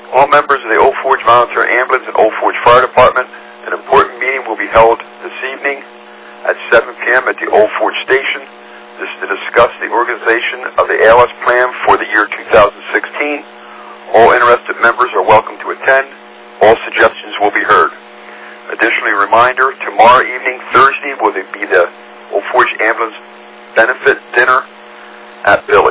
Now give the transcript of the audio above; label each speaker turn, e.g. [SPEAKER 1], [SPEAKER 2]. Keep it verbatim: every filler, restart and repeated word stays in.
[SPEAKER 1] All members of the Old Forge Volunteer Ambulance and Old Forge Fire Department, an important meeting will be held this evening at seven p.m. at the Old Forge Station. This is to discuss the organization of the A L S plan for the year two thousand sixteen. All interested members are welcome to attend. All suggestions will be heard. Additionally, a reminder, tomorrow evening, Thursday, will be the Old Forge Ambulance Benefit Dinner at Bill